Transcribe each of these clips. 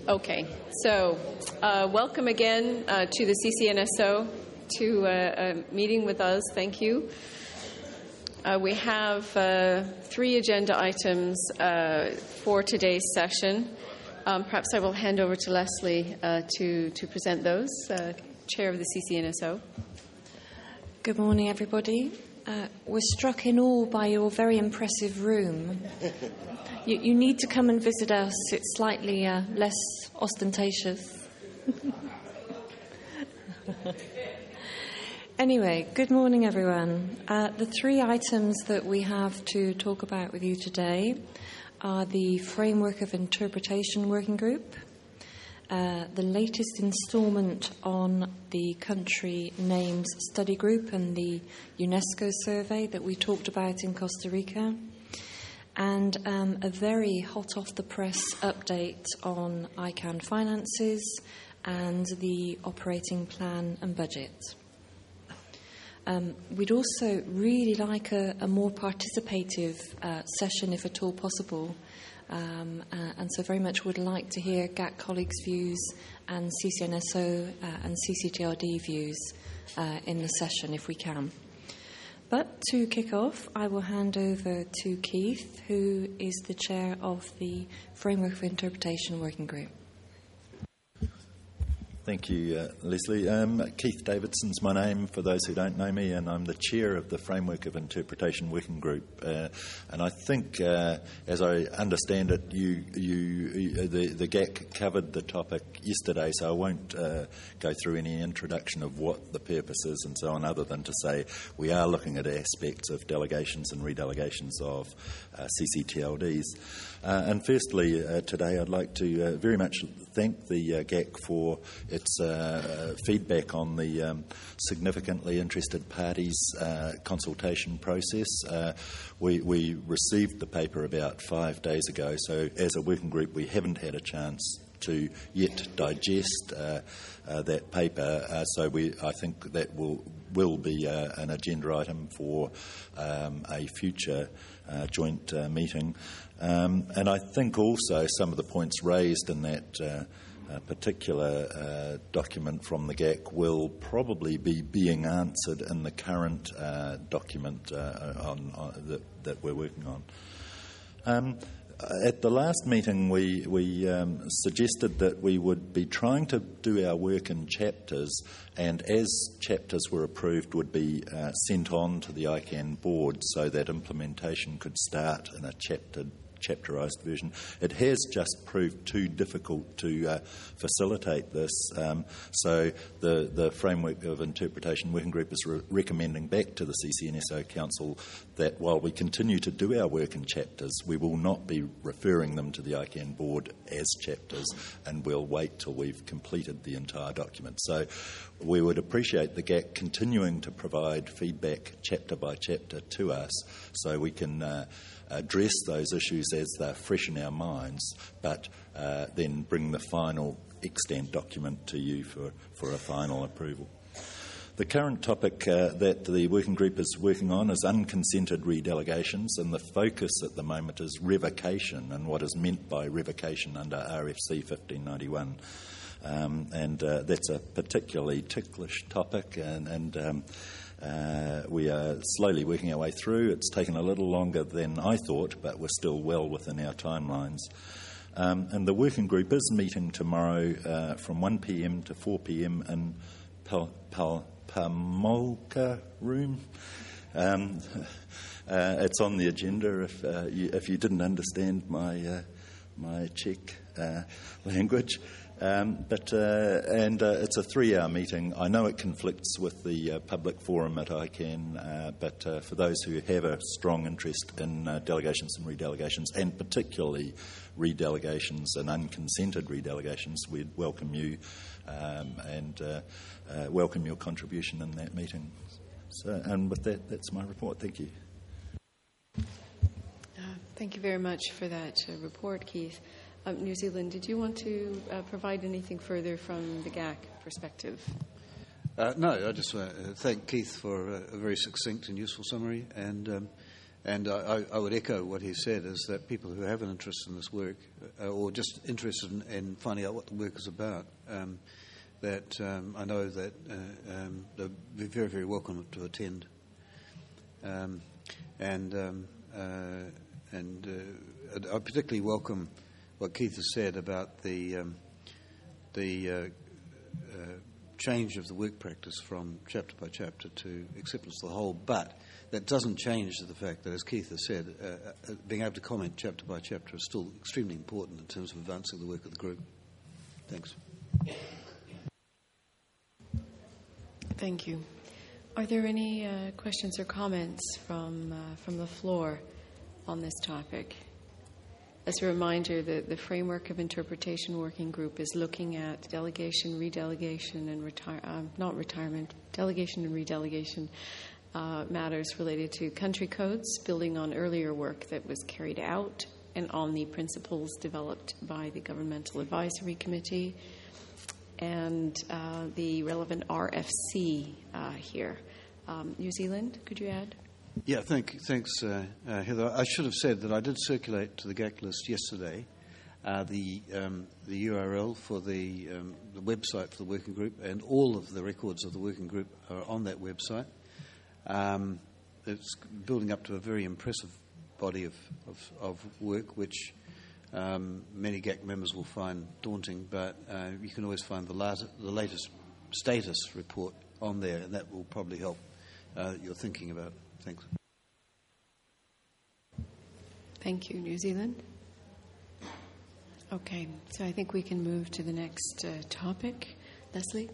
Okay, so welcome again to the CCNSO, to a meeting with us. Thank you. We have 3 agenda items for today's session. Perhaps I will hand over to Leslie to present those, Chair of the CCNSO. Good morning, everybody. We're struck in awe by your very impressive room. You need to come and visit us. It's slightly less ostentatious. Anyway, good morning, everyone. The 3 items that we have to talk about with you today are the Framework of Interpretation Working Group, the latest instalment on the Country Names Study Group and the UNESCO survey that we talked about in Costa Rica, and a very hot-off-the-press update on ICANN finances and the operating plan and budget. We'd also really like a more participative session, if at all possible, and so very much would like to hear GAC colleagues' views and CCNSO and CCTRD views in the session, if we can. But to kick off, I will hand over to Keith, who is the chair of the Framework for Interpretation Working Group. Thank you, Leslie. Keith Davidson's my name, for those who don't know me, and I'm the chair of the Framework of Interpretation Working Group. And I think, as I understand it, the GAC covered the topic yesterday, so I won't go through any introduction of what the purpose is and so on, other than to say we are looking at aspects of delegations and redelegations of CCTLDs. And firstly, today I'd like to very much thank the GAC for its feedback on the significantly interested parties consultation process. We received the paper about 5 days ago, so as a working group we haven't had a chance to yet digest that paper, so I think that will be an agenda item for a future joint meeting. And I think also some of the points raised in that particular document from the GAC will probably be being answered in the current document that we're working on. At the last meeting, we suggested that we would be trying to do our work in chapters, and as chapters were approved, would be sent on to the ICANN board so that implementation could start in a chapterised version. It has just proved too difficult to facilitate this, so the Framework of Interpretation Working Group is recommending back to the CCNSO Council that while we continue to do our work in chapters, we will not be referring them to the ICANN board as chapters, and we'll wait till we've completed the entire document. So we would appreciate the GAC continuing to provide feedback chapter by chapter to us so we can address those issues as they're fresh in our minds, but then bring the final extant document to you for a final approval. The current topic that the working group is working on is unconsented redelegations, and the focus at the moment is revocation and what is meant by revocation under RFC 1591. And that's a particularly ticklish topic, and we are slowly working our way through. It's taken a little longer than I thought, but we're still well within our timelines. And the working group is meeting tomorrow from 1 p.m. to 4 p.m. in Pamolka room. It's on the agenda if you didn't understand my Czech language. But it's a 3-hour meeting. I know it conflicts with the public forum at ICANN, but for those who have a strong interest in delegations and redelegations, and particularly redelegations and unconsented redelegations, we'd welcome you and welcome your contribution in that meeting. So, and with that, that's my report. Thank you. Thank you very much for that report, Keith. New Zealand, did you want to provide anything further from the GAC perspective? No, I just want to thank Keith for a very succinct and useful summary, and And I would echo what he said, is that people who have an interest in this work, or just interested in finding out what the work is about, I know that they'll be very, very welcome to attend. I particularly welcome what Keith has said about the change of the work practice from chapter by chapter to acceptance of the whole, but that doesn't change the fact that, as Keith has said, being able to comment chapter by chapter is still extremely important in terms of advancing the work of the group. Thanks. Thank you. Are there any questions or comments from the floor on this topic? As a reminder, the Framework of Interpretation Working Group is looking at delegation, redelegation, and delegation and redelegation matters related to country codes, building on earlier work that was carried out and on the principles developed by the Governmental Advisory Committee and the relevant RFC here. New Zealand, could you add? Yeah, thanks, Heather. I should have said that I did circulate to the GAC list yesterday the URL for the website for the working group, and all of the records of the working group are on that website. It's building up to a very impressive body of work, which many GAC members will find daunting, but you can always find the latest status report on there, and that will probably help your thinking about it. Thanks. Thank you. New Zealand? Okay, so I think we can move to the next topic. Leslie?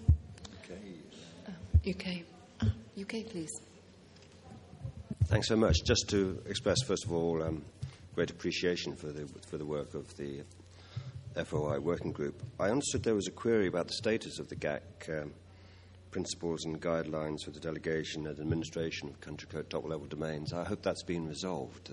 UK. UK, please. Thanks so much. Just to express, first of all, great appreciation for the work of the FOI working group. I understood there was a query about the status of the GAC principles and guidelines for the delegation and administration of country code top-level domains. I hope that's been resolved,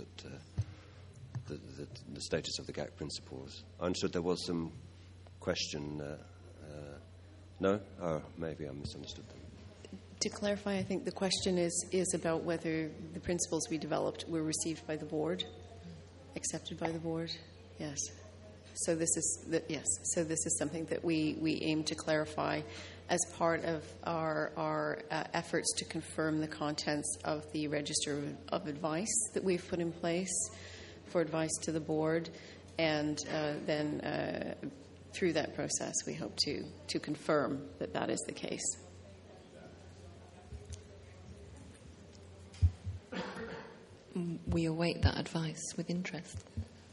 the status of the GAC principles. I understood there was some question. No? Oh, maybe I misunderstood them. To clarify, I think the question is about whether the principles we developed were received by the board, accepted by the board. Yes. So this is something that we aim to clarify as part of our efforts to confirm the contents of the Register of Advice that we've put in place for advice to the board, and then through that process we hope to confirm that is the case. We await that advice with interest.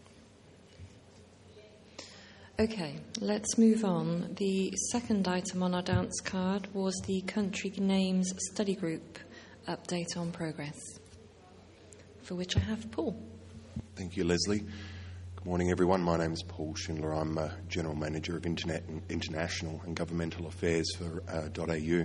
Okay, let's move on. The second item on our dance card was the Country Names Study Group update on progress, for which I have Paul. Thank you, Leslie. Good morning, everyone. My name is Paul Schindler. I'm General Manager of International and Governmental Affairs for .au.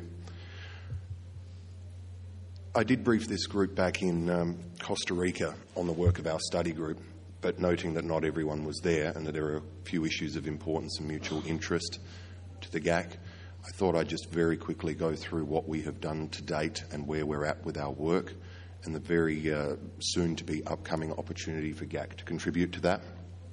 I did brief this group back in Costa Rica on the work of our study group, but noting that not everyone was there and that there are a few issues of importance and mutual interest to the GAC, I thought I'd just very quickly go through what we have done to date and where we're at with our work, and the very soon-to-be upcoming opportunity for GAC to contribute to that.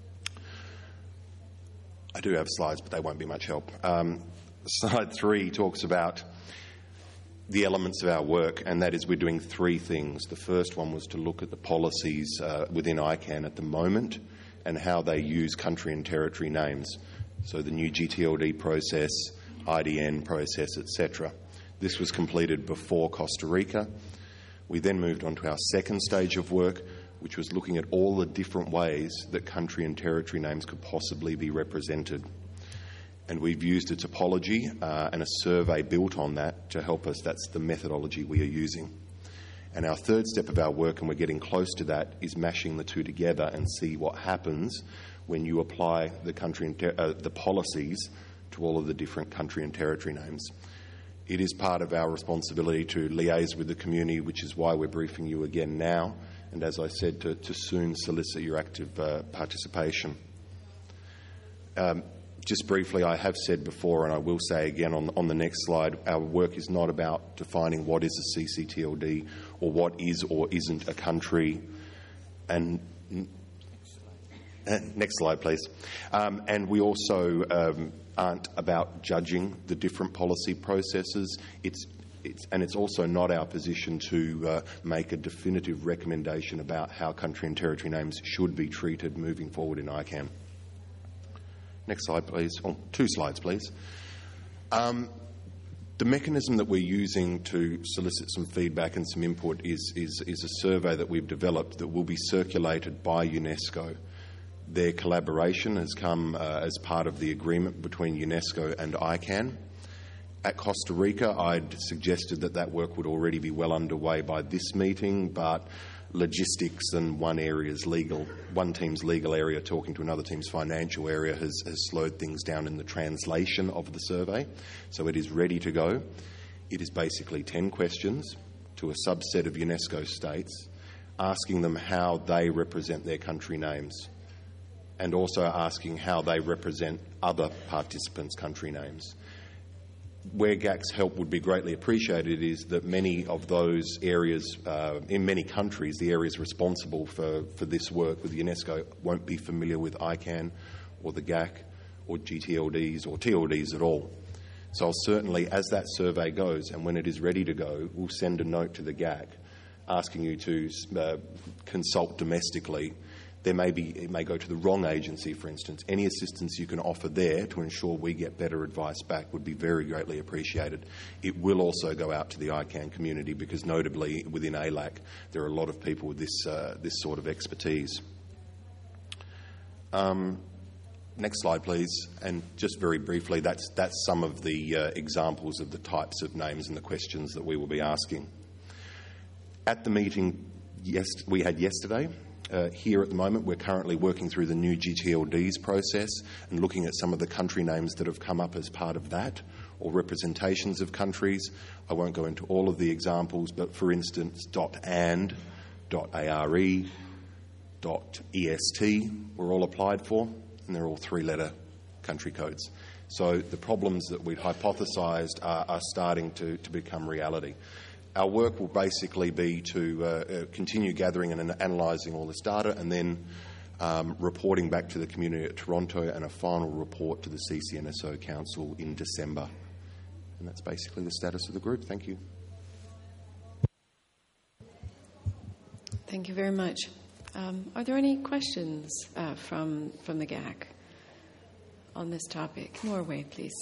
I do have slides, but they won't be much help. Slide 3 talks about the elements of our work, and that is we're doing 3 things. The first one was to look at the policies within ICANN at the moment and how they use country and territory names. So the new GTLD process, IDN process, etc. This was completed before Costa Rica. We then moved on to our second stage of work, which was looking at all the different ways that country and territory names could possibly be represented. And we've used a topology and a survey built on that to help us. That's the methodology we are using. And our third step of our work, and we're getting close to that, is mashing the two together and see what happens when you apply the country and the policies to all of the different country and territory names. It is part of our responsibility to liaise with the community, which is why we're briefing you again now, and as I said, to soon solicit your active participation. Just briefly, I have said before, and I will say again on the next slide, our work is not about defining what is a CCTLD or what is or isn't a country. And next slide, please. And we also aren't about judging the different policy processes. It's also not our position to make a definitive recommendation about how country and territory names should be treated moving forward in ICANN. Next slide, please. Oh, 2 slides, please. The mechanism that we're using to solicit some feedback and some input is a survey that we've developed that will be circulated by UNESCO. Their collaboration has come as part of the agreement between UNESCO and ICANN. At Costa Rica, I'd suggested that work would already be well underway by this meeting, but logistics and one team's legal area talking to another team's financial area has slowed things down in the translation of the survey. So it is ready to go. It is basically 10 questions to a subset of UNESCO states, asking them how they represent their country names, and also asking how they represent other participants' country names. Where GAC's help would be greatly appreciated is that many of those areas, in many countries, the areas responsible for this work with UNESCO won't be familiar with ICANN or the GAC or GTLDs or TLDs at all. So I'll certainly, as that survey goes and when it is ready to go, we'll send a note to the GAC asking you to consult domestically. It may go to the wrong agency, for instance. Any assistance you can offer there to ensure we get better advice back would be very greatly appreciated. It will also go out to the ICANN community because notably within ALAC there are a lot of people with this sort of expertise. Next slide, please. And just very briefly, that's some of the examples of the types of names and the questions that we will be asking. At the meeting we had yesterday, here at the moment, we're currently working through the new GTLDs process and looking at some of the country names that have come up as part of that, or representations of countries. I won't go into all of the examples, but for instance, .and, .are, .est were all applied for, and they're all 3-letter country codes. So the problems that we'd hypothesised are starting to become reality. Our work will basically be to continue gathering and analysing all this data and then reporting back to the community at Toronto and a final report to the CCNSO Council in December. And that's basically the status of the group. Thank you. Thank you very much. Are there any questions from the GAC on this topic? Norway, please.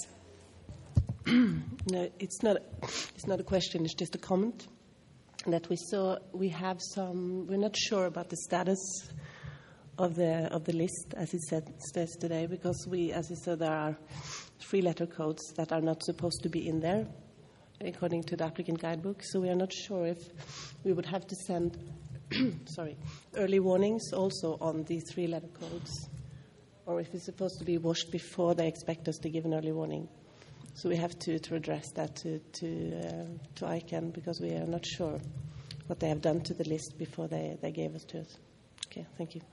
No, it's not a question. It's just a comment that we're not sure about the status of the list as it says today, because as you said, there are 3-letter codes that are not supposed to be in there according to the applicant guidebook. So we are not sure if we would have to send early warnings also on the 3-letter codes, or if it's supposed to be washed before they expect us to give an early warning. So we have to address that to ICANN, because we are not sure what they have done to the list before they gave us to us. Okay, thank you.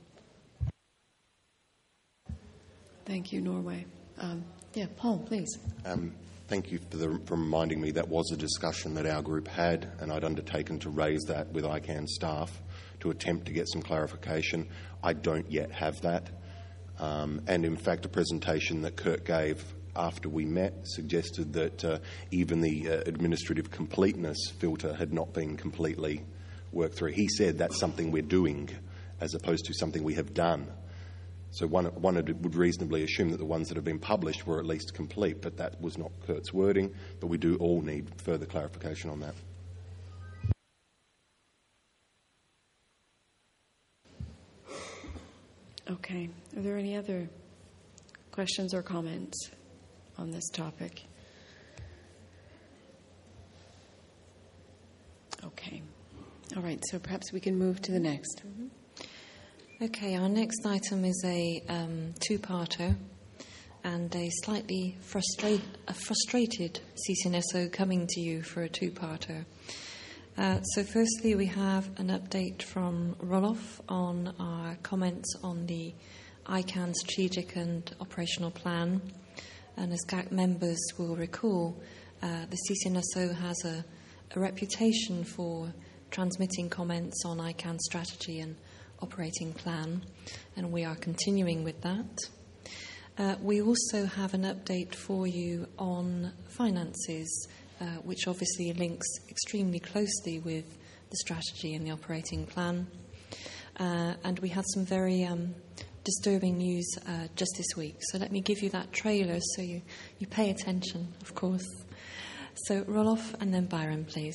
Thank you, Norway. Paul, please. Thank you for reminding me that was a discussion that our group had, and I'd undertaken to raise that with ICANN staff to attempt to get some clarification. I don't yet have that. And in fact, a presentation that Kurt gave after we met suggested that even the administrative completeness filter had not been completely worked through. He said that's something we're doing as opposed to something we have done. So one would reasonably assume that the ones that have been published were at least complete, but that was not Kurt's wording. But we do all need further clarification on that. Okay. Are there any other questions or comments on this topic? Okay. All right. So perhaps we can move to the next. Okay, our next item is a two-parter and a slightly frustrated CCNSO coming to you for a two-parter. So firstly, we have an update from Roloff on our comments on the ICANN strategic and operational plan. And as GAC members will recall, the CCNSO has a reputation for transmitting comments on ICANN strategy and operating plan, and we are continuing with that. We also have an update for you on finances, which obviously links extremely closely with the strategy and the operating plan. And we had some very disturbing news just this week. So let me give you that trailer so you pay attention, of course. So Roloff and then Byron, please.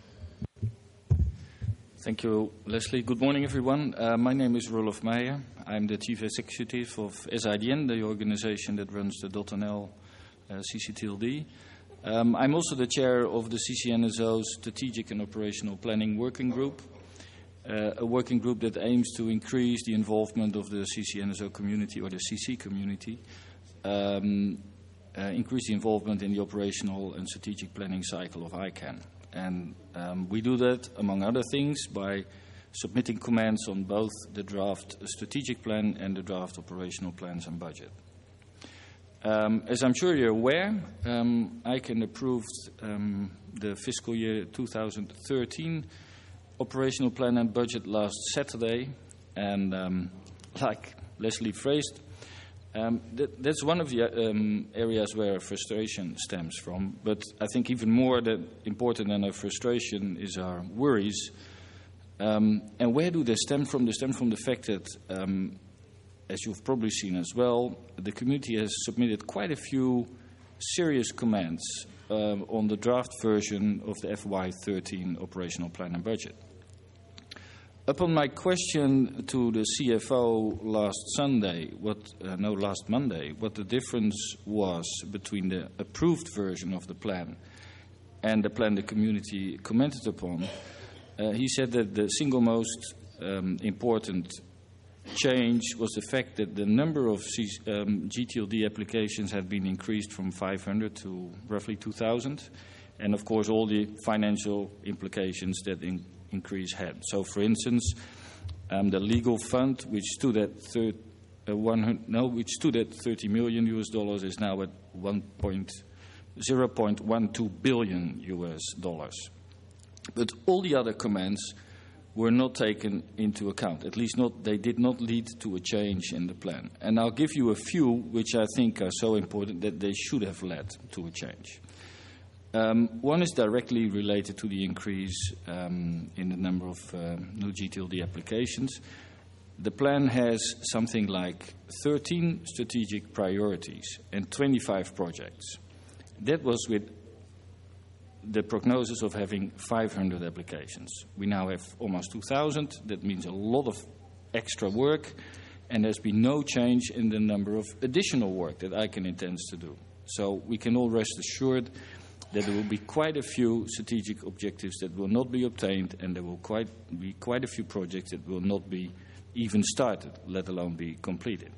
Thank you, Leslie. Good morning, everyone. My name is Roloff Meijer. I'm the Chief Executive of SIDN, the organization that runs the .nl CCTLD. I'm also the chair of the CCNSO's Strategic and Operational Planning Working Group, a working group that aims to increase the involvement of the CCNSO community, or the CC community, increase the involvement in the operational and strategic planning cycle of ICANN. And we do that, among other things, by submitting comments on both the draft strategic plan and the draft operational plans and budget. As I'm sure you're aware, ICANN approved the fiscal year 2013 operational plan and budget last Saturday, and like Leslie phrased, that's one of the areas where frustration stems from. But I think even more important than our frustration is our worries. And where do they stem from? They stem from the fact that, as you've probably seen as well, the community has submitted quite a few serious comments on the draft version of the FY13 operational plan and budget. Upon my question to the CFO last Monday, what the difference was between the approved version of the plan and the plan the community commented upon, he said that the single most important change was the fact that the number of GTLD applications had been increased from 500 to roughly 2,000, and of course all the financial implications that increase had. So, for instance, the legal fund, which stood at $30 million US, is now at $0.12 billion US. But all the other comments were not taken into account. At least they did not lead to a change in the plan. And I'll give you a few which I think are so important that they should have led to a change. One is directly related to the increase in the number of new GTLD applications. The plan has something like 13 strategic priorities and 25 projects. That was with the prognosis of having 500 applications. We now have almost 2,000. That means a lot of extra work, and there's been no change in the number of additional work that ICANN intends to do. So we can all rest assured that there will be quite a few strategic objectives that will not be obtained, and there will be quite a few projects that will not be even started, let alone be completed.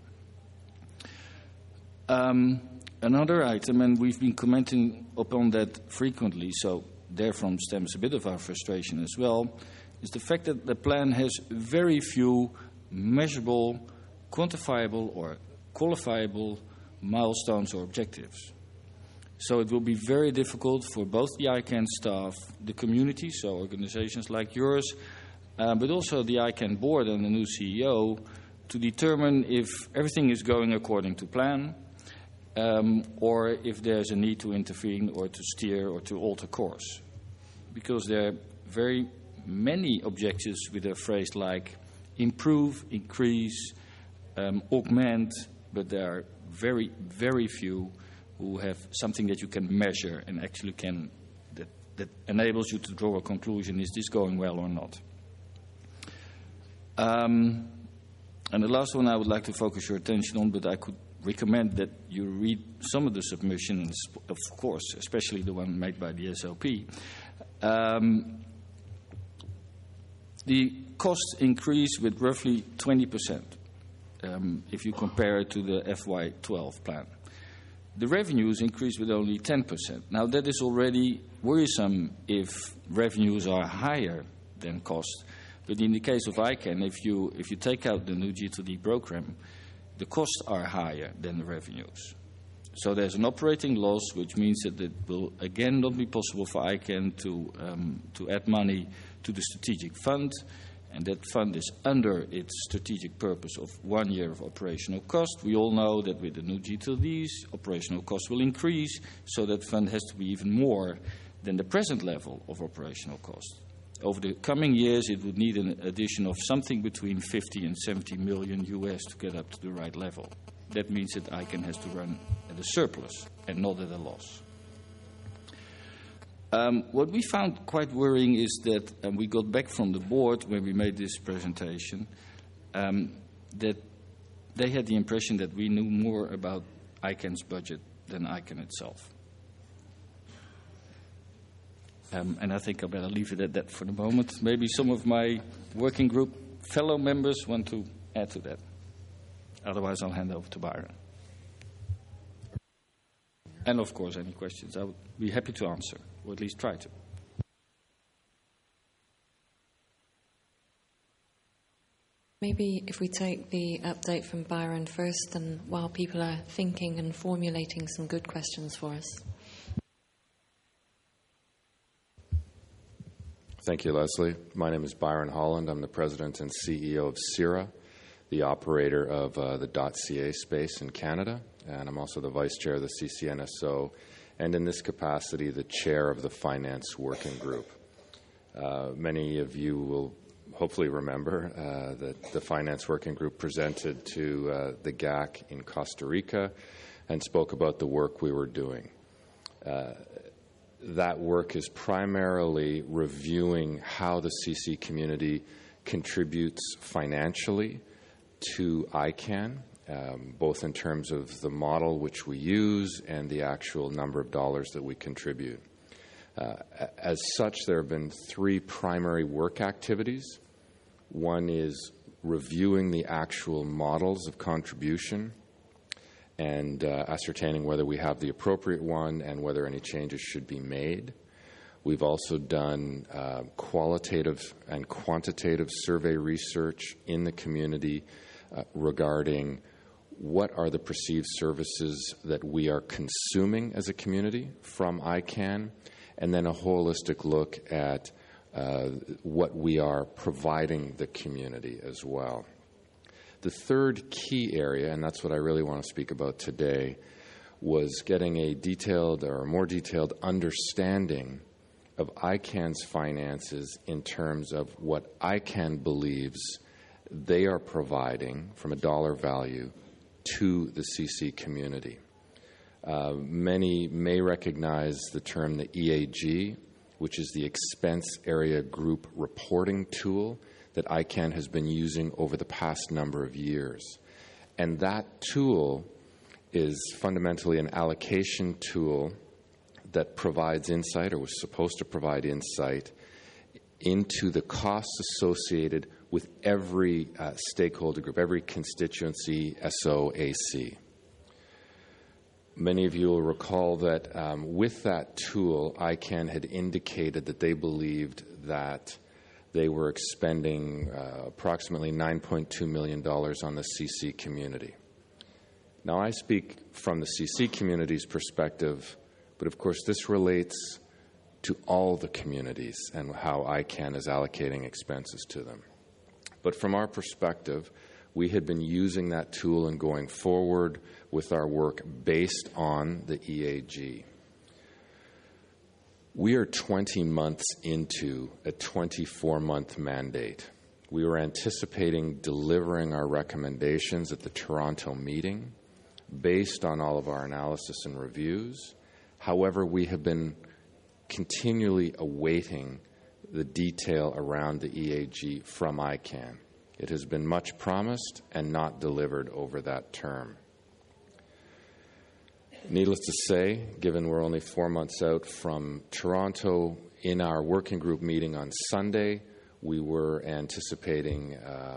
Another item, and we've been commenting upon that frequently, so therefrom stems a bit of our frustration as well, is the fact that the plan has very few measurable, quantifiable or qualifiable milestones or objectives. So it will be very difficult for both the ICANN staff, the community, so organizations like yours, but also the ICANN board and the new CEO, to determine if everything is going according to plan, or if there's a need to intervene or to steer or to alter course. Because there are very many objectives with a phrase like improve, increase, augment, but there are very, very few who have something that you can measure and actually that enables you to draw a conclusion, is this going well or not? And the last one I would like to focus your attention on, but I could recommend that you read some of the submissions, of course, especially the one made by the SLP. The costs increase with roughly 20% if you compare it to the FY12 plan. The revenues increase with only 10%. Now, that is already worrisome if revenues are higher than cost. But in the case of ICANN, if you take out the new G2D program, the costs are higher than the revenues. So there's an operating loss, which means that it will again not be possible for ICANN to add money to the strategic fund, and that fund is under its strategic purpose of 1 year of operational cost. We all know that with the new GTLDs, operational costs will increase, so that fund has to be even more than the present level of operational cost. Over the coming years, it would need an addition of something between 50 and 70 million US to get up to the right level. That means that ICANN has to run at a surplus and not at a loss. What we found quite worrying is that, and we got back from the board when we made this presentation, that they had the impression that we knew more about ICANN's budget than ICANN itself. And I think I better leave it at that for the moment. Maybe some of my working group fellow members want to add to that. Otherwise, I'll hand over to Byron. And of course, any questions, I would be happy to answer, or at least try to. Maybe if we take the update from Byron first, and while people are thinking and formulating some good questions for us. Thank you, Leslie. My name is Byron Holland. I'm the president and CEO of CIRA, the operator of the .ca space in Canada, and I'm also the vice chair of the CCNSO, and in this capacity, the chair of the Finance Working Group. Many of you will hopefully remember that the Finance Working Group presented to the GAC in Costa Rica and spoke about the work we were doing. That work is primarily reviewing how the CC community contributes financially to ICANN, both in terms of the model which we use and the actual number of dollars that we contribute. As such, there have been three primary work activities. One is reviewing the actual models of contribution and ascertaining whether we have the appropriate one and whether any changes should be made. We've also done qualitative and quantitative survey research in the community regarding what are the perceived services that we are consuming as a community from ICANN, and then a holistic look at what we are providing the community as well. The third key area, and that's what I really want to speak about today, was getting a detailed or a more detailed understanding of ICANN's finances in terms of what ICANN believes they are providing from a dollar value to the CC community. Many may recognize the term the EAG, which is the Expense Area Group Reporting Tool that ICANN has been using over the past number of years. And that tool is fundamentally an allocation tool that provides insight, or was supposed to provide insight, into the costs associated with every stakeholder group, every constituency, SOAC. Many of you will recall that with that tool, ICANN had indicated that they believed that they were expending approximately $9.2 million on the CC community. Now, I speak from the CC community's perspective, but of course this relates to all the communities and how ICANN is allocating expenses to them. But from our perspective, we had been using that tool and going forward with our work based on the EAG. We are 20 months into a 24-month mandate. We were anticipating delivering our recommendations at the Toronto meeting based on all of our analysis and reviews. However, we have been continually awaiting the detail around the EAG from ICANN. It has been much promised and not delivered over that term. Needless to say, given we're only 4 months out from Toronto, in our working group meeting on Sunday, we are anticipating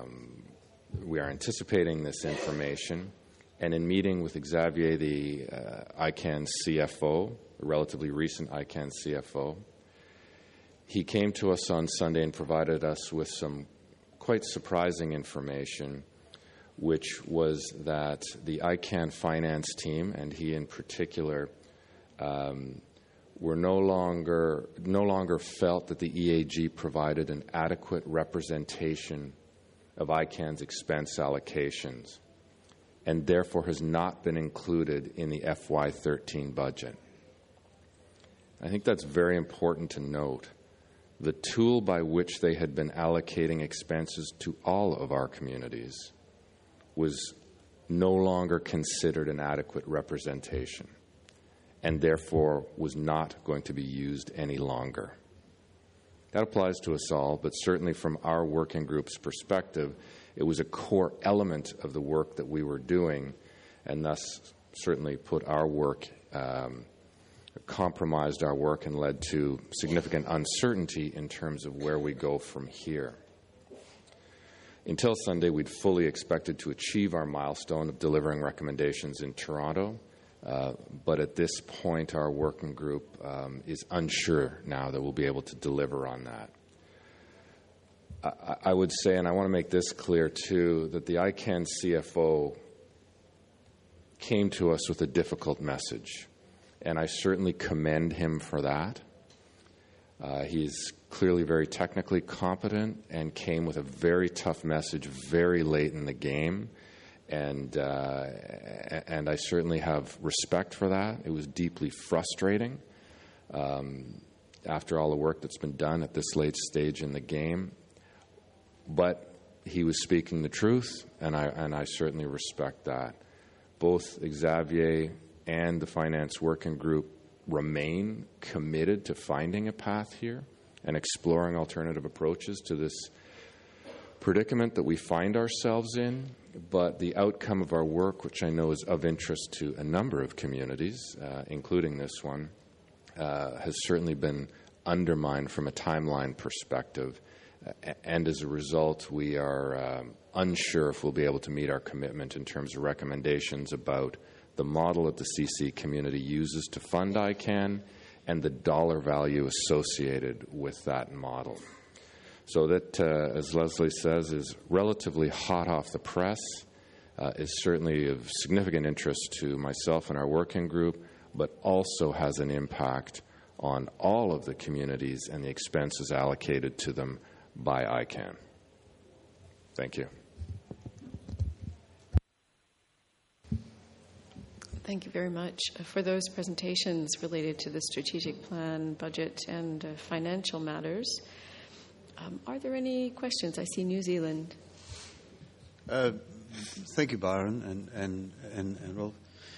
this information. And in meeting with Xavier, the ICANN CFO, a relatively recent ICANN CFO, he came to us on Sunday and provided us with some quite surprising information, which was that the ICANN finance team, and he in particular, were no longer felt that the EAG provided an adequate representation of ICANN's expense allocations, and therefore has not been included in the FY13 budget. I think that's very important to note. The tool by which they had been allocating expenses to all of our communities was no longer considered an adequate representation, and therefore was not going to be used any longer. That applies to us all, but certainly from our working group's perspective, it was a core element of the work that we were doing, and thus certainly put our work, compromised our work, and led to significant uncertainty in terms of where we go from here. Until Sunday, we'd fully expected to achieve our milestone of delivering recommendations in Toronto, but at this point, our working group is unsure now that we'll be able to deliver on that. I would say, and I want to make this clear too, that the ICANN CFO came to us with a difficult message, and I certainly commend him for that. He's clearly very technically competent and came with a very tough message very late in the game, and I certainly have respect for that. It was deeply frustrating after all the work that's been done at this late stage in the game. But he was speaking the truth, and I certainly respect that. Both Xavier and the Finance Working Group remain committed to finding a path here and exploring alternative approaches to this predicament that we find ourselves in. But the outcome of our work, which I know is of interest to a number of communities, including this one, has certainly been undermined from a timeline perspective. And as a result, we are unsure if we'll be able to meet our commitment in terms of recommendations about the model that the CC community uses to fund ICANN and the dollar value associated with that model. So that, as Leslie says, is relatively hot off the press, is certainly of significant interest to myself and our working group, but also has an impact on all of the communities and the expenses allocated to them by ICANN. Thank you. Thank you very much for those presentations related to the strategic plan, budget, and financial matters. Are there any questions? I see New Zealand. Thank you, Byron and Rolf.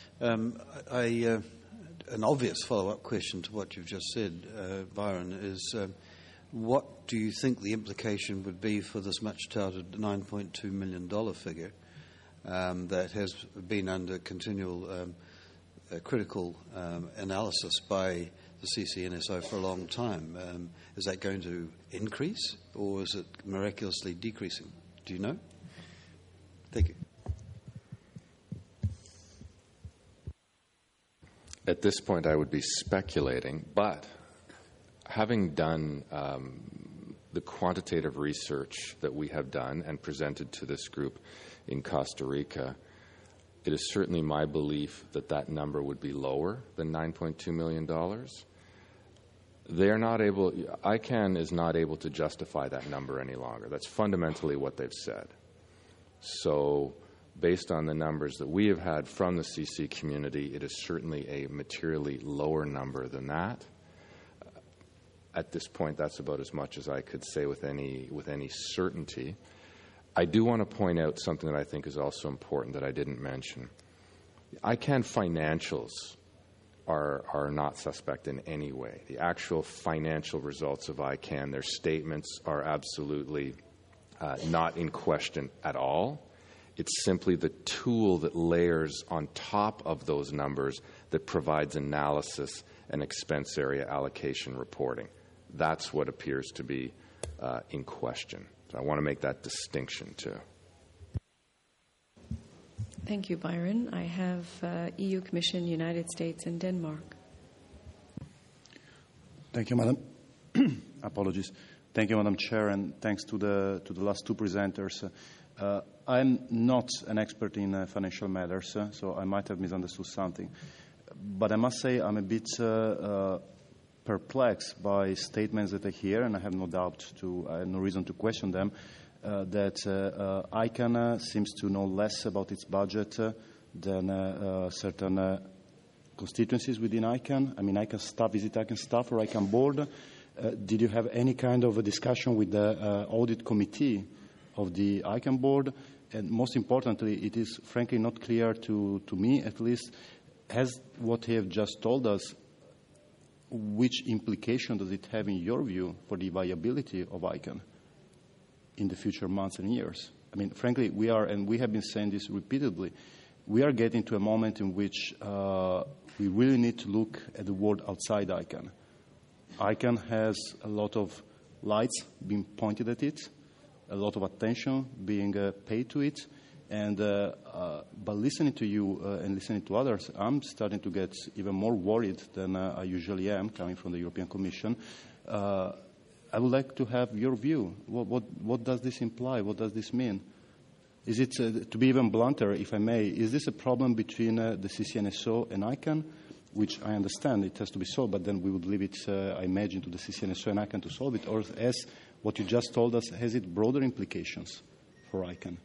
An obvious follow-up question to what you've just said, Byron, is what do you think the implication would be for this much-touted $9.2 million figure that has been under continual critical analysis by the CCNSO for a long time? Is that going to increase, or is it miraculously decreasing? Do you know? Thank you. At this point, I would be speculating, but having done the quantitative research that we have done and presented to this group in Costa Rica, it is certainly my belief that that number would be lower than $9.2 million. ICANN is not able to justify that number any longer. That's fundamentally what they've said. So based on the numbers that we have had from the CC community, it is certainly a materially lower number than that. At this point, that's about as much as I could say with any certainty. I do want to point out something that I think is also important that I didn't mention. ICANN financials are not suspect in any way. The actual financial results of ICANN, their statements are absolutely not in question at all. It's simply the tool that layers on top of those numbers that provides analysis and expense area allocation reporting. That's what appears to be in question. So I want to make that distinction too. Thank you, Byron. I have EU Commission, United States, and Denmark. Thank you, Madam. Apologies. Thank you, Madam Chair, and thanks to the last two presenters. I'm not an expert in financial matters, so I might have misunderstood something. But I must say I'm a bit perplexed by statements that I hear, and I have no reason to question them, that ICANN seems to know less about its budget than certain constituencies within ICANN. I mean, ICANN staff, is it ICANN staff or ICANN board? Did you have any kind of a discussion with the audit committee of the ICANN board? And most importantly, it is frankly not clear to me, at least, has what you have just told us, which implication does it have in your view for the viability of ICANN in the future months and years? I mean, frankly, we have been saying this repeatedly, we are getting to a moment in which we really need to look at the world outside ICANN. ICANN has a lot of lights being pointed at it, a lot of attention being paid to it, and by listening to you and listening to others, I'm starting to get even more worried than I usually am, coming from the European Commission. I would like to have your view. What does this imply? What does this mean? Is it, to be even blunter, if I may, is this a problem between the CCNSO and ICANN, which I understand it has to be solved, but then we would leave it, I imagine, to the CCNSO and ICANN to solve it, or as what you just told us, has it broader implications for ICANN?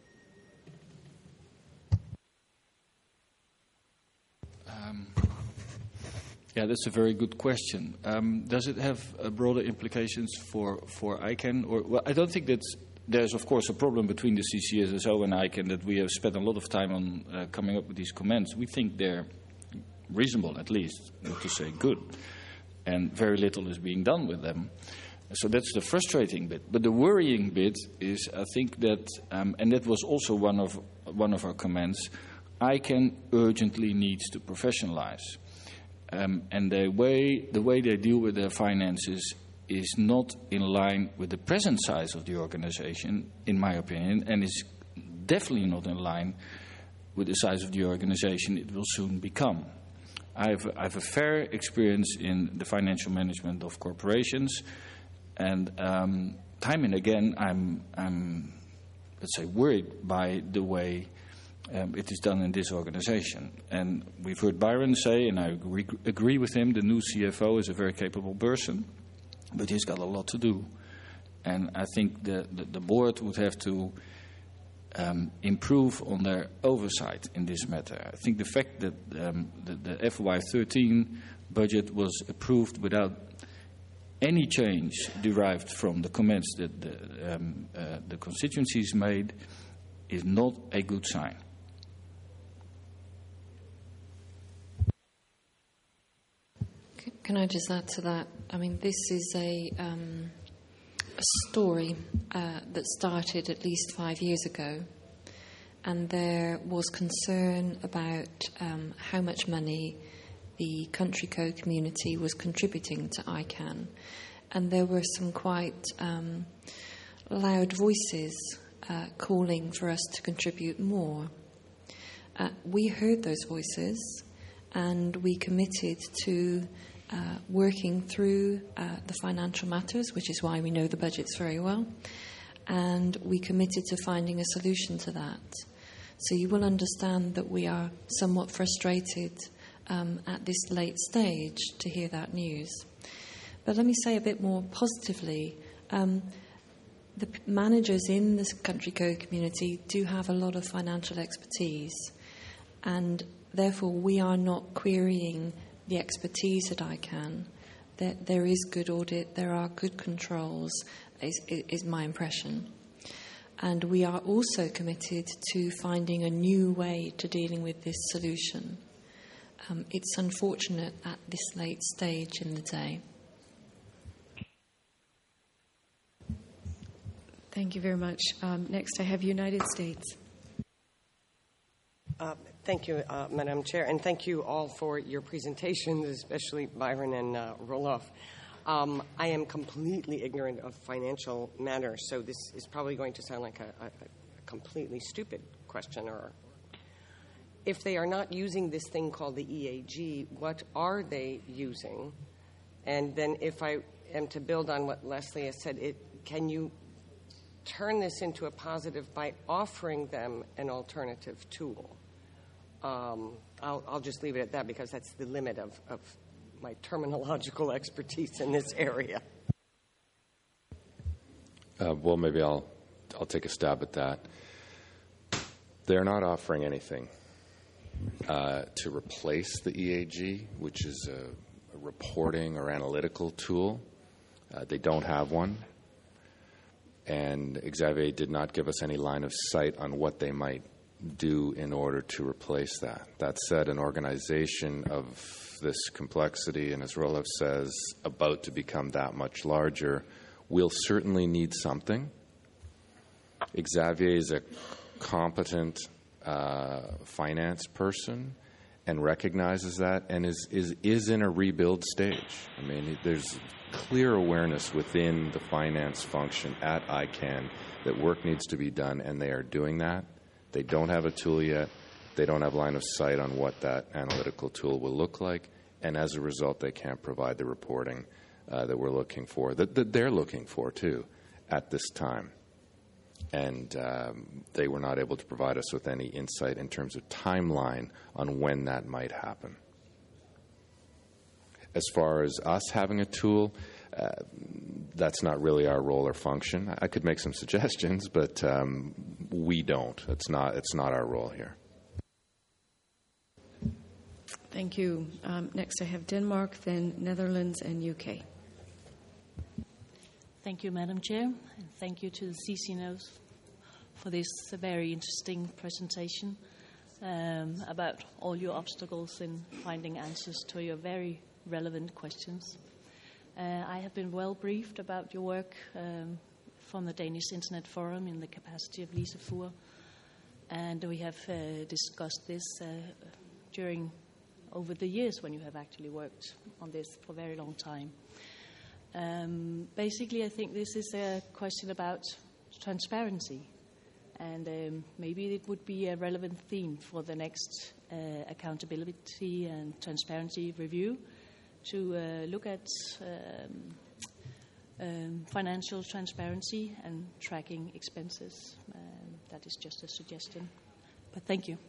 Yeah, that's a very good question. Does it have broader implications for ICANN? Well, I don't think that there's, of course, a problem between the CCSSO and ICANN that we have spent a lot of time on coming up with these comments. We think they're reasonable, at least, not to say good, and very little is being done with them. So that's the frustrating bit. But the worrying bit is, I think that, and that was also one of our comments, ICANN urgently needs to professionalize. And the way they deal with their finances is not in line with the present size of the organization, in my opinion, and is definitely not in line with the size of the organization it will soon become. I have a fair experience in the financial management of corporations, and time and again I'm let's say, worried by the way it is done in this organization. And we've heard Byron say, and I agree with him, the new CFO is a very capable person, but he's got a lot to do. And I think the board would have to improve on their oversight in this matter. I think the fact that the FY13 budget was approved without any change derived from the comments that the constituencies made is not a good sign. Can I just add to that? I mean, this is a story that started at least 5 years ago, and there was concern about how much money the country code community was contributing to ICANN, and there were some quite loud voices calling for us to contribute more. We heard those voices, and we committed to working through the financial matters, which is why we know the budgets very well, and we committed to finding a solution to that. So you will understand that we are somewhat frustrated at this late stage to hear that news. But let me say a bit more positively. The managers in this country code community do have a lot of financial expertise, and therefore we are not querying the expertise at ICANN. There is good audit, there are good controls, is my impression. And we are also committed to finding a new way to dealing with this solution. It's unfortunate at this late stage in the day. Thank you very much. Next, I have United States. Thank you, Madam Chair, and thank you all for your presentations, especially Byron and Roloff. I am completely ignorant of financial matters, so this is probably going to sound like a completely stupid question. Or if they are not using this thing called the EAG, what are they using? And then if I am to build on what Leslie has said, can you turn this into a positive by offering them an alternative tool? I'll just leave it at that because that's the limit of my terminological expertise in this area. Well, maybe I'll take a stab at that. They're not offering anything to replace the EAG, which is a reporting or analytical tool. They don't have one. And Xavier did not give us any line of sight on what they might do in order to replace that. That said, an organization of this complexity, and as Roelof says, about to become that much larger, will certainly need something. Xavier is a competent finance person and recognizes that and is in a rebuild stage. I mean, there's clear awareness within the finance function at ICANN that work needs to be done, and they are doing that. They don't have a tool yet. They don't have line of sight on what that analytical tool will look like, and as a result, they can't provide the reporting that we're looking for, that they're looking for, too, at this time. And they were not able to provide us with any insight in terms of timeline on when that might happen. As far as us having a tool, that's not really our role or function. I could make some suggestions, but we don't. It's not our role here. Thank you. Next I have Denmark, then Netherlands, and UK. Thank you, Madam Chair, and thank you to the CCNOs for this very interesting presentation about all your obstacles in finding answers to your very relevant questions. I have been well briefed about your work from the Danish Internet Forum in the capacity of Lisa Fuhr, and we have discussed this over the years when you have actually worked on this for a very long time. Basically, I think this is a question about transparency, and maybe it would be a relevant theme for the next accountability and transparency review to look at financial transparency and tracking expenses. That is just a suggestion. But thank you.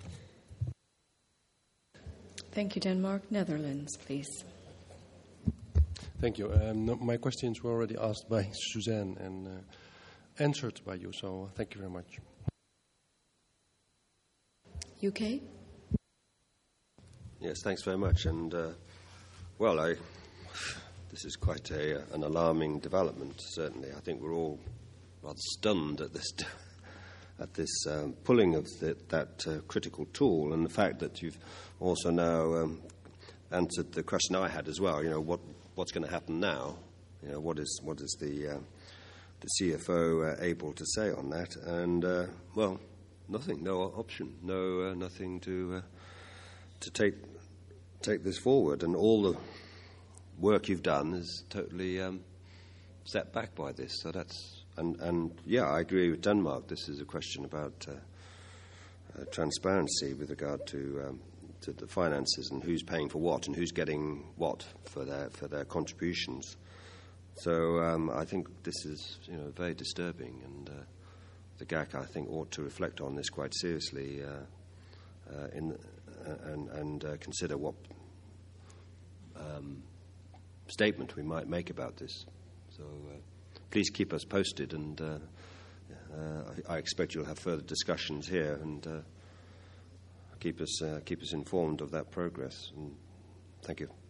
Thank you, Denmark. Netherlands, please. Thank you. My questions were already asked by Suzanne and answered by you, so thank you very much. UK? Yes, thanks very much. And, this is quite an alarming development, certainly. I think we're all rather stunned at this pulling of that critical tool, and the fact that you've also now answered the question I had as well. You know, what's going to happen now? You know, what is the CFO able to say on that? And nothing, no option, nothing to take this forward, and all the work you've done is totally set back by this. So that's I agree with Denmark. This is a question about transparency with regard to the finances and who's paying for what and who's getting what for their contributions. So I think this is very disturbing, and the GAC I think ought to reflect on this quite seriously and consider what statement we might make about this. So please keep us posted, and I expect you'll have further discussions here, and keep us informed of that progress. And thank you.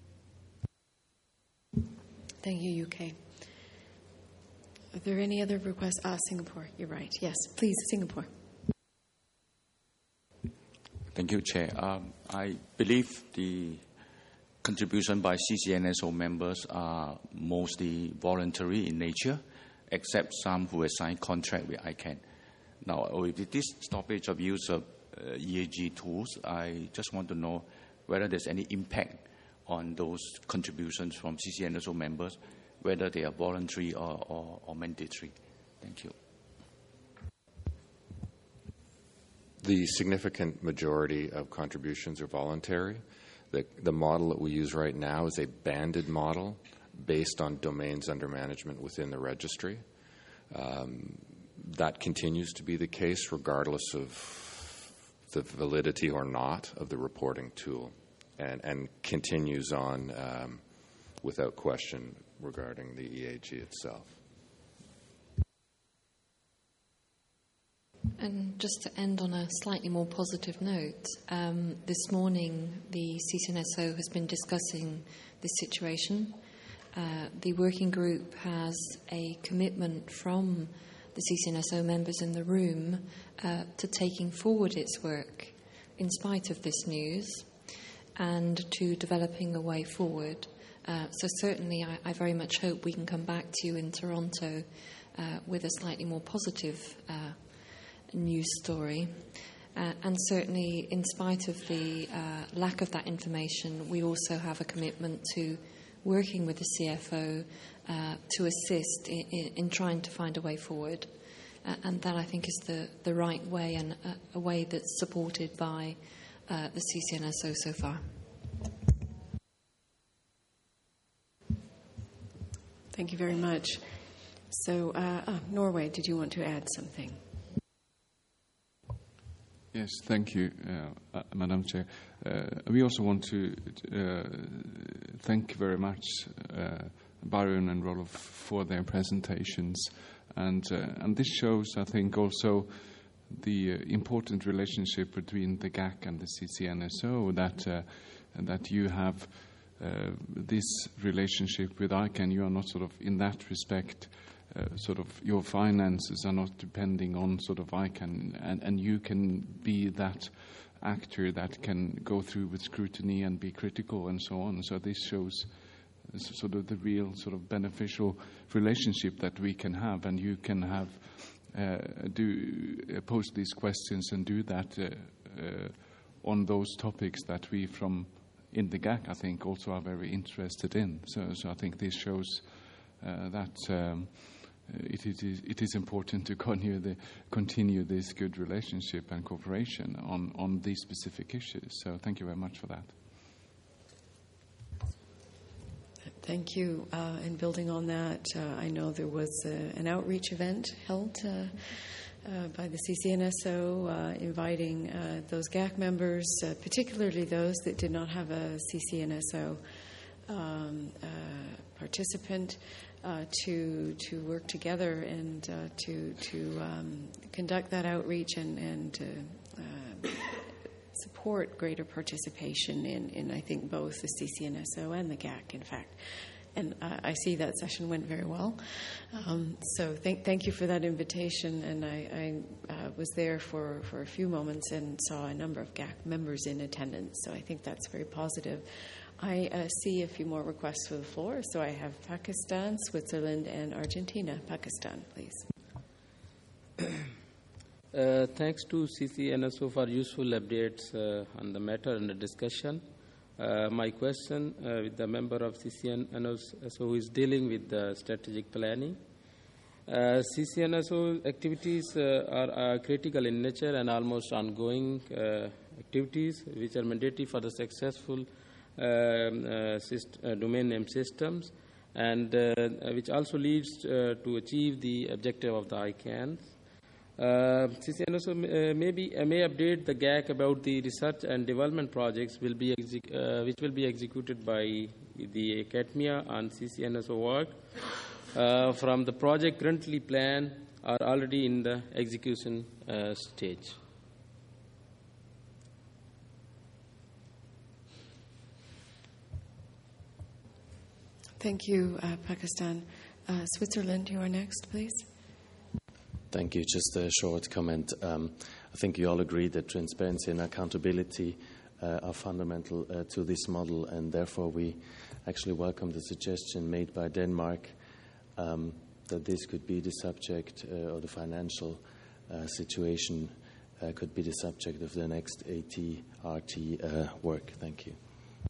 Thank you, UK. Are there any other requests? Singapore, you're right. Yes, please, Singapore. Thank you, Chair. I believe the contribution by CCNSO members are mostly voluntary in nature, except some who have signed contract with ICANN. Now, with this stoppage of use of EAG tools, I just want to know whether there's any impact on those contributions from CCNSO members, whether they are voluntary or mandatory. Thank you. The significant majority of contributions are voluntary. The model that we use right now is a banded model based on domains under management within the registry. That continues to be the case regardless of the validity or not of the reporting tool. and continues on without question regarding the EAG itself. And just to end on a slightly more positive note, this morning the CCNSO has been discussing this situation. The working group has a commitment from the CCNSO members in the room to taking forward its work in spite of this news and to developing a way forward. So certainly I very much hope we can come back to you in Toronto with a slightly more positive news story. And certainly, in spite of the lack of that information, we also have a commitment to working with the CFO to assist in trying to find a way forward. And that, I think, is the right way and a way that's supported by the CCNSO so far. Thank you very much. So, Norway, did you want to add something? Yes, thank you, Madam Chair. We also want to thank very much Byron and Roloff for their presentations, and this shows, I think, also the important relationship between the GAC and the CCNSO, that you have this relationship with ICANN. You are not sort of, in that respect, sort of your finances are not depending on sort of ICANN, and you can be that actor that can go through with scrutiny and be critical and so on. So this shows sort of the real sort of beneficial relationship that we can have, and you can have pose these questions and do that on those topics that we from in the GAC, I think, also are very interested in. So I think this shows that it is important to continue this good relationship and cooperation on these specific issues. So thank you very much for that. Thank you. And building on that, I know there was an outreach event held by the CCNSO inviting those GAC members, particularly those that did not have a CCNSO participant, to work together and to conduct that outreach and support greater participation in I think both the CCNSO and the GAC, in fact. And I see that session went very well. So thank you for that invitation. And I was there for a few moments and saw a number of GAC members in attendance. So I think that's very positive. I see a few more requests for the floor. So I have Pakistan, Switzerland, and Argentina. Pakistan, please. Thanks to CCNSO for useful updates on the matter and the discussion. My question with the member of CCNSO who is dealing with the strategic planning. CCNSO activities are critical in nature and almost ongoing activities which are mandatory for the successful domain name systems, and which also leads to achieve the objective of the ICANN. CCNSO may update the GAC about the research and development projects which will be executed by the academia on CCNSO work from the project currently planned or already in the execution stage. Thank you, Pakistan. Switzerland, you are next, please. Thank you. Just a short comment. I think you all agree that transparency and accountability are fundamental to this model, and therefore we actually welcome the suggestion made by Denmark that this could be the subject, or the financial situation could be the subject of the next AT-RT work. Thank you.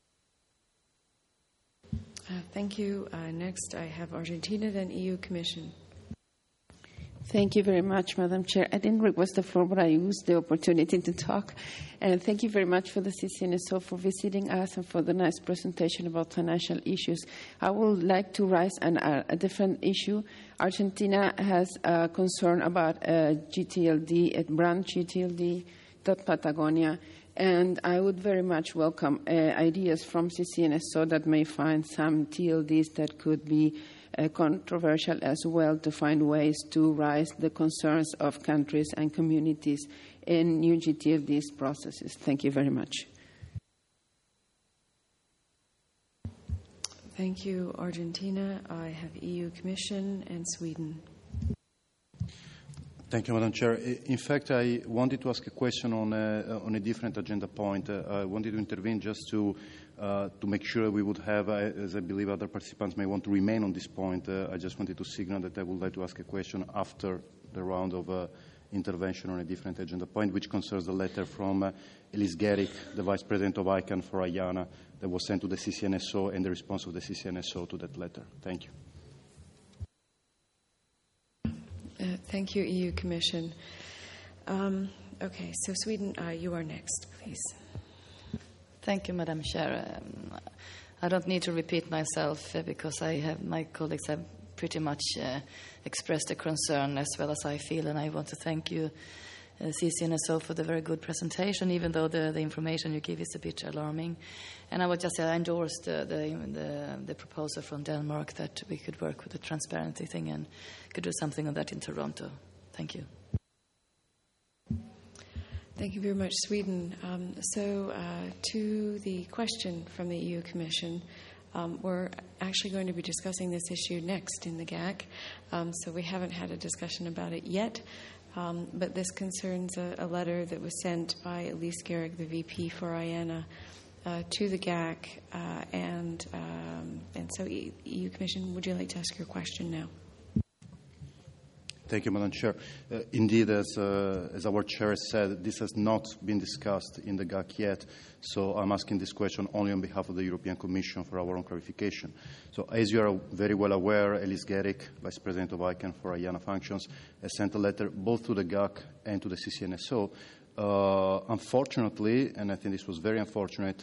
Thank you. Next, I have Argentina, then EU Commission. Thank you very much, Madam Chair. I didn't request the floor, but I used the opportunity to talk. And thank you very much for the CCNSO for visiting us and for the nice presentation about financial issues. I would like to raise a different issue. Argentina has a concern about GTLD, brand GTLD.Patagonia, And I would very much welcome ideas from CCNSO that may find some TLDs that could be controversial as well, to find ways to raise the concerns of countries and communities in new GTLDs processes. Thank you very much. Thank you, Argentina. I have EU Commission and Sweden. Thank you, Madam Chair. In fact, I wanted to ask a question on a different agenda point. I wanted to intervene just to make sure we would have, as I believe other participants may want to remain on this point, I just wanted to signal that I would like to ask a question after the round of intervention on a different agenda point, which concerns the letter from Elise Gehrig, the Vice President of ICANN for IANA, that was sent to the CCNSO, and the response of the CCNSO to that letter. Thank you. Thank you, EU Commission. Okay, so Sweden, you are next, please. Thank you, Madam Chair. I don't need to repeat myself because my colleagues have pretty much expressed a concern as well as I feel, and I want to thank you, CCNSO, for the very good presentation, even though the information you give is a bit alarming. And I would just say I endorsed the proposal from Denmark that we could work with the transparency thing and could do something on that in Toronto. Thank you. Thank you very much, Sweden. So to the question from the EU Commission, we're actually going to be discussing this issue next in the GAC, so we haven't had a discussion about it yet. But this concerns a letter that was sent by Elise Gehrig, the VP for IANA, to the GAC. And so, EU Commission, would you like to ask your question now? Thank you, Madam Chair. Indeed, as our chair has said, this has not been discussed in the GAC yet, so I'm asking this question only on behalf of the European Commission for our own clarification. So, as you are very well aware, Elise Gehrig, Vice President of ICANN for IANA Functions, has sent a letter both to the GAC and to the CCNSO. Unfortunately, and I think this was very unfortunate,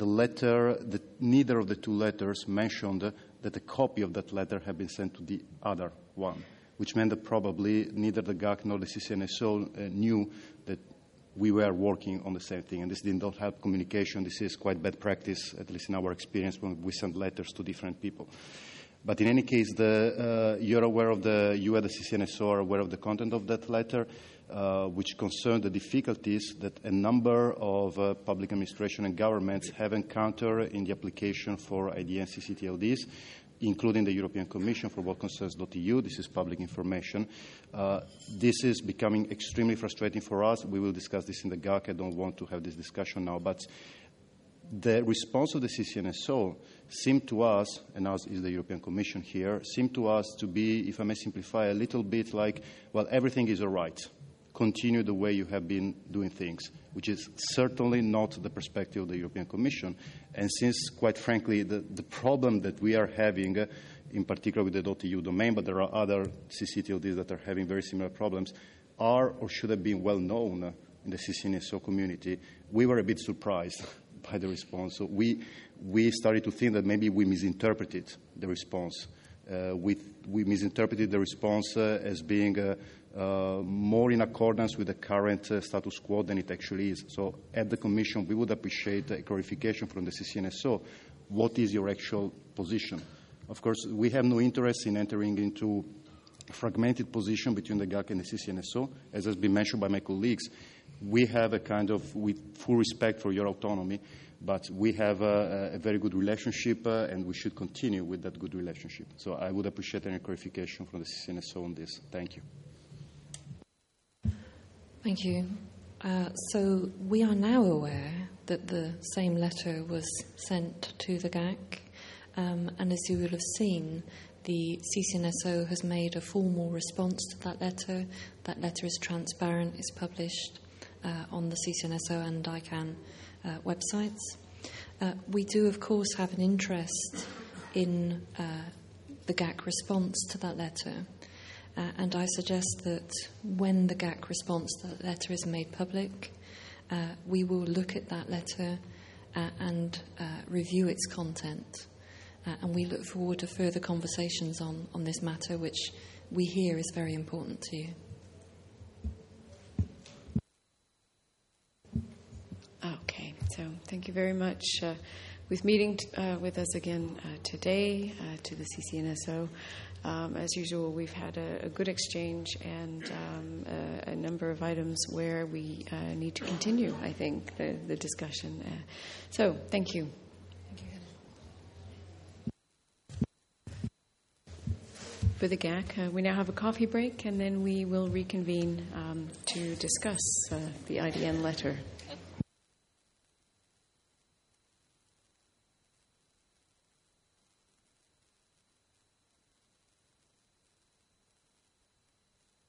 neither of the two letters mentioned that a copy of that letter had been sent to the other one, which meant that probably neither the GAC nor the CCNSO knew that we were working on the same thing. And this did not help communication. This is quite bad practice, at least in our experience, when we send letters to different people. But in any case, you're aware of you at the CCNSO are aware of the content of that letter, which concerned the difficulties that a number of public administration and governments have encountered in the application for IDN CCTLDs, including the European Commission for what concerns .eu. This is public information. This is becoming extremely frustrating for us. We will discuss this in the GAC. I don't want to have this discussion now, but the response of the CCNSO seemed to us, and as is the European Commission here, seemed to us to be, if I may simplify, a little bit like, well, everything is all right. Continue the way you have been doing things, which is certainly not the perspective of the European Commission. And since, quite frankly, the problem that we are having, in particular with the .eu domain, but there are other CCTLDs that are having very similar problems, are or should have been well known in the CCNSO community, we were a bit surprised by the response. So we started to think that maybe we misinterpreted the response. We misinterpreted the response as being more in accordance with the current status quo than it actually is. So at the Commission, we would appreciate a clarification from the CCNSO. What is your actual position? Of course, we have no interest in entering into a fragmented position between the GAC and the CCNSO. As has been mentioned by my colleagues, we have a kind of, with full respect for your autonomy, but we have a very good relationship and we should continue with that good relationship. So I would appreciate any clarification from the CCNSO on this. Thank you. Thank you. So we are now aware that the same letter was sent to the GAC, and as you will have seen, the CCNSO has made a formal response to that letter. That letter is transparent, is published on the CCNSO and ICANN websites. We do, of course, have an interest in the GAC response to that letter. And I suggest that when the GAC response to that letter is made public, we will look at that letter and review its content. And we look forward to further conversations on this matter, which we hear is very important to you. So thank you very much with meeting with us again today to the CCNSO. As usual, we've had a good exchange and a number of items where we need to continue, I think, the discussion. So thank you. For the GAC, we now have a coffee break, and then we will reconvene to discuss the IDN letter.